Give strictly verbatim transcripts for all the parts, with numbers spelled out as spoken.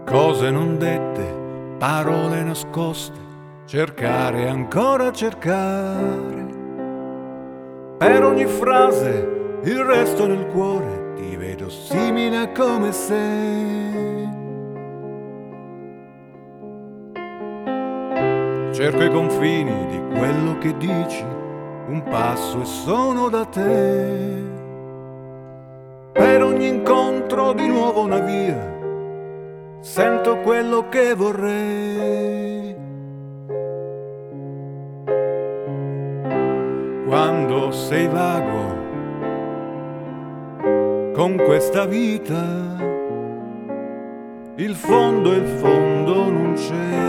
Cose non dette, parole nascoste, cercare ancora cercare. Per ogni frase il resto nel cuore ti vedo simile a come sei. Cerco i confini di quello che dici, un passo e sono da te. Per ogni incontro di nuovo una via, sento quello che vorrei. Quando sei vago con questa vita, il fondo e il fondo non c'è.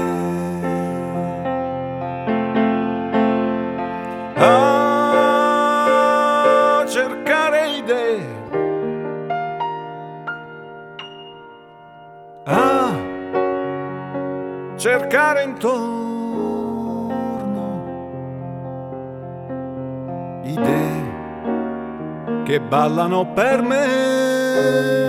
A cercare idee, a cercare intorno idee che ballano per me.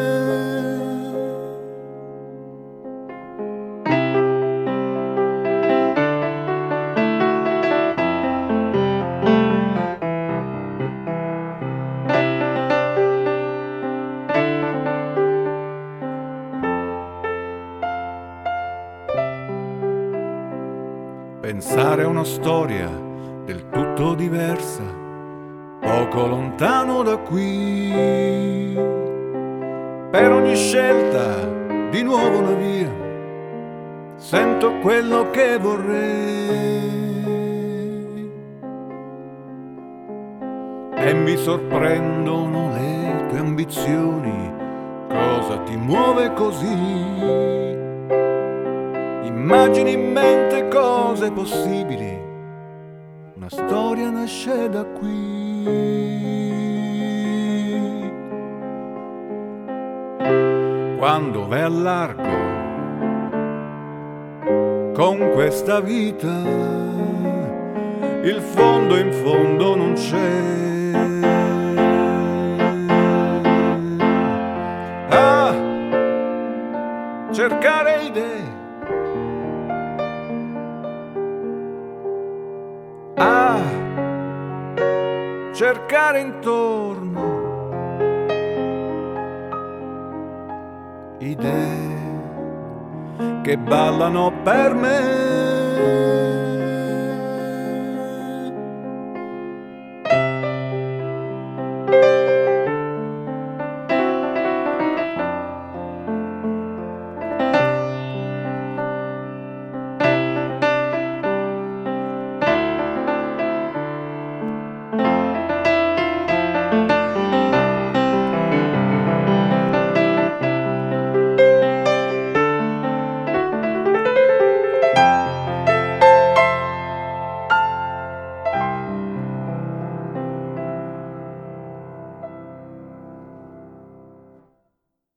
Pensare a una storia del tutto diversa, poco lontano da qui. Per ogni scelta di nuovo una via, sento quello che vorrei. E mi sorprendono le tue ambizioni, cosa ti muove così? Immagini in mente cose possibili, una storia nasce da qui. Quando vai al largo con questa vita, il fondo in fondo non c'è. A cercare idee, a cercare intorno idee che ballano per me.